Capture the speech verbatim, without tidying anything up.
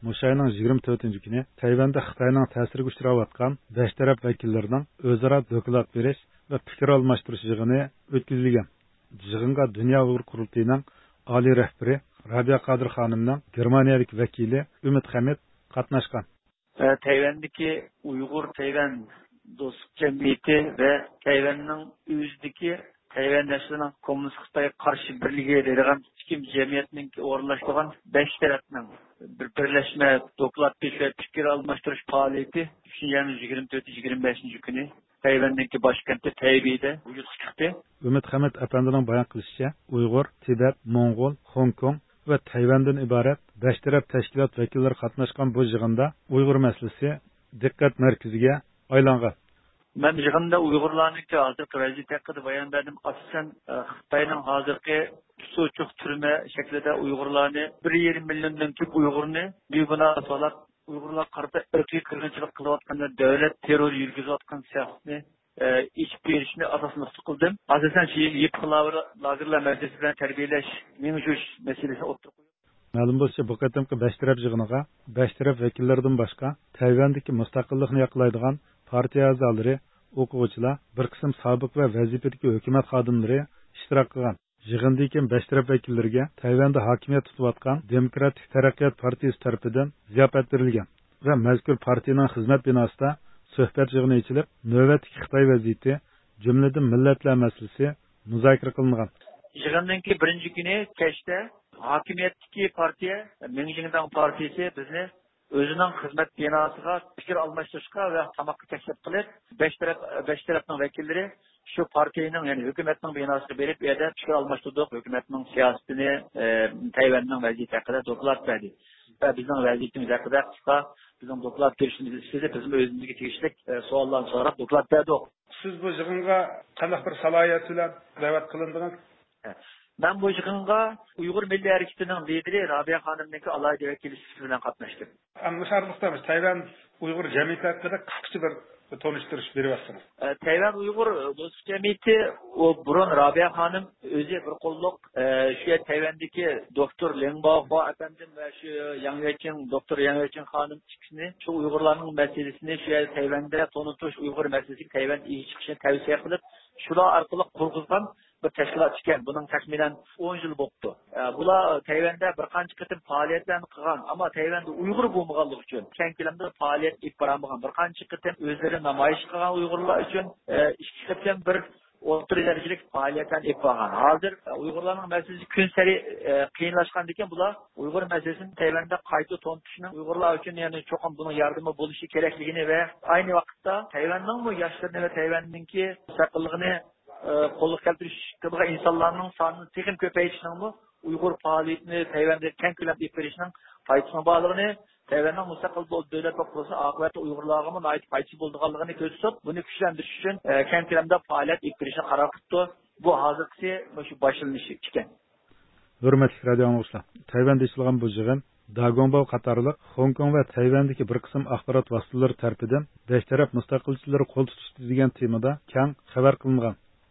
Muşayning yigirma to'rtinchi kuni Tayvanda Xitoyning ta'siriga uchrayotgan besh taraf vakillarining o'zaro doklad berish va fikr almashtirish yig'ini o'tkazilgan. Yig'inga Dunyo Uyg'ur qurultayining oliy rahbari Rabia Qadir xonimning Germaniyalik vakili Umid Hamid qatnashgan. Tayvandagi Uyg'ur Tayvan do'stlik jamiyati va Tayvanning o'zidagi Tayvan nasyonining kommunist Xitoyga qarshi birligi deydigan ikki jamiyatning o'rnashtirgan besh tarafning bir birlashma doklad va fikr almashtirish faoliyati yigirma to'rtinchi yigirma beshinchi kuni Tayvandagi boshkenti Taybeyda vujudga chiqdi. Umid Hamid apandining bayon qilishicha, Uyg'ur, Tibet, Mo'ng'ul, Hong Kong va Tayvandan iborat besh taraf tashkilot vakillari qatnashgan bu yig'inda Uyg'ur masalasi diqqat markaziga aylangan. Ben yig'inda Uyg'urlarning hozirgi vaziyati haqida bayon berdim. Asosan Xitoyning hozirgi tutucuq turma shaklida Uyg'urlarni bir yarim milliondan ko'p Uyg'urni bebuna solab Uyg'urlar qarata irqiy qirg'inchilik qilayotganda davlat terror yurgizayotgan shaxsni ish berishni asosini qildim. Asosan shu yepqilar lagerlar masalasi bilan tarbiyalash, mengjush masalasini o'tirib qo'ydim. Ma'lum bo'lsa, bu qatimki besh taraf yig'iniga besh taraf vakillaridan boshqa Tayvandagi mustaqillikni yoqlaydigan partiya a'zolari, o'quvchilar, bir qism sobiq va vazifadagi hukumat xodimlari ishtirok qilgan. Yig'indagi besh taraf vakillariga Tayvanda hokimiyat tutayotgan Demokratik taraqqiyot partiyasi tomonidan ziyofat berilgan va mazkur partiyaning xizmat binosida suhbat yig'ini ochilib, navbatdagi Xitoy vaziyati, jumladan millatlar masalasi muzokara qilingan. Yig'inning birinchi kuni kechda hokimiyatdagi partiya, Minjingdang partiyasi bizni o'zining xizmat binosiga fikr almashtirishga va tamoqqa taklif qilib, besh taraf besh tarafning vakillari shu partiyaning, ya'ni hukumatning binosiga berib, u yerda fikr almashtirdik, hukumatning siyosatini, Tayvanning vaziyati haqida doklad berdi. Va bizning vaziyatimiz haqida qisqa bizning doklad berishimizni istedi, bizim o'zimizga tegishli savollarni so'rab doklad berdik. Siz bu yig'inga qanday bir salohiyat bilan da'vat qilindingiz? Ben bu yig'inga Uyg'ur Milliy harakatining lideri Rabia xonimning alohida vakilligi bilan qatnashdim. Musharrafdamiz Tayvan Uyg'ur jamiyati haqida qisqacha bir tonishtirish beryapsınız. Tayvan Uyg'ur do'stlik jamiyati o burun Rabia xonim o'zi bir qo'lliq shu Tayvandagi doktor Leng Baohua efendim va shu Yang Yueqing doktor Yang Yueqing xonim chiqishni, shu Uyg'urlarning masalasini shu Tayvanda tonutish Uyg'ur masalasiga Tayvan chiqishini tavsiya qilib, shular orqali qurg'izgan bir tashkilot ekan. Buning taxminan o'n yil bo'ldi. Bular Tayvanda bir qancha qatim faoliyatlarni qilgan, ammo Tayvanda Uyg'ur bo'lmaganligi uchun keng ko'lamda faoliyat olib boramagan. Bir qancha qatim o'zlari namoyish qilgan Uyg'urlar uchun ikki qatim bir o'rta darajalik faoliyatlarni olib borgan. Hozir Uyg'urlarning masalasi kun sari qiyinlashgan ekan. Bular Uyg'ur masalasini Tayvanda qayta to'ntishning Uyg'urlar uchun ya'ni cho'qim buning yordami bo'lishi kerakligini va ayni vaqtda Tayvanning bu yoshlarni va Tayvanningki mustaqilligini qo'lga keltirish qilgan insonlarning sonini texnik ko'payishning bu Uyg'ur faoliyatini Tayvanda keng ko'lamda olib berishning foydasini borligini, Tayvanning mustaqil davlat bo'lsa oqibatda Uyg'urlarga ham foydasi bo'lganligini ko'rsatib, buni kuchlantirish uchun keng ko'lamda faoliyat olib berishni qaror qildi. Bu hozirgi shu boshlanishi ekan. Hurmatli radio anglovchilar, Tayvanda ishlangan bu yig'in Dagongbao qatorliq Hong Kong va Tayvandagi bir qism axborot vositalari tomonidan besh taraf mustaqilchilar qo'l tutishdi degan temada keng xabar qilingan.